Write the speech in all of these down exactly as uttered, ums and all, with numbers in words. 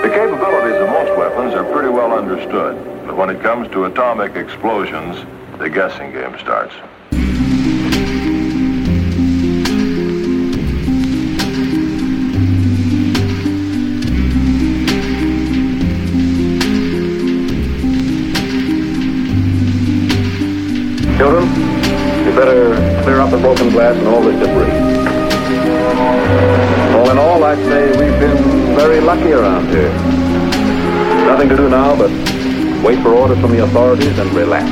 The capabilities of most weapons are pretty well understood, but when it comes to atomic explosions, the guessing game starts. Children, you better clear up the broken glass and all this debris. All in all, I'd say we've been very lucky around here. Nothing to do now but wait for orders from the authorities and relax.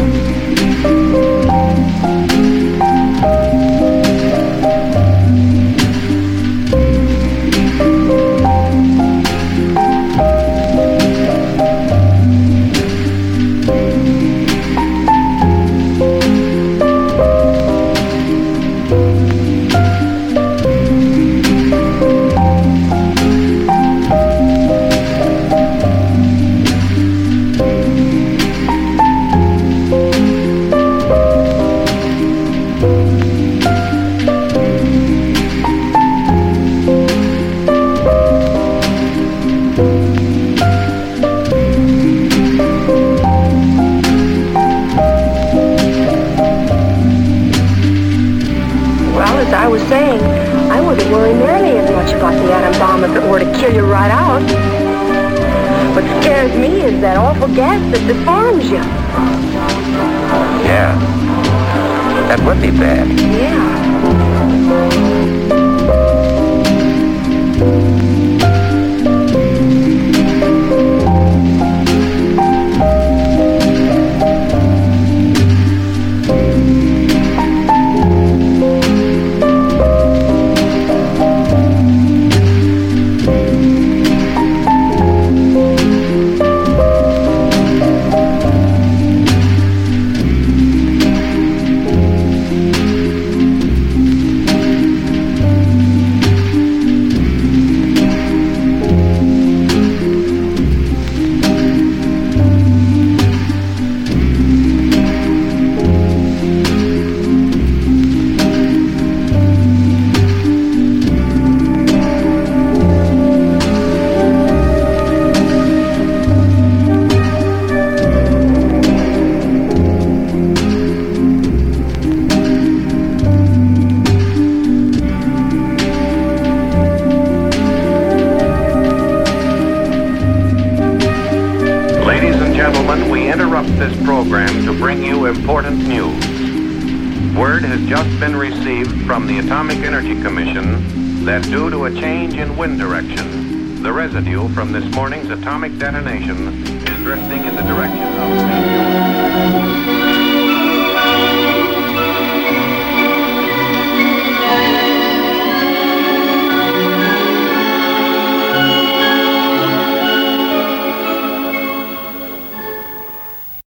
I was saying, I wouldn't worry nearly as much about the atom bomb if it were to kill you right out. What scares me is that awful gas that deforms you. Yeah, that would be bad. Yeah. This program to bring you important news. Word has just been received from the Atomic Energy Commission that due to a change in wind direction, the residue from this morning's atomic detonation is drifting in the direction of Saint Louis.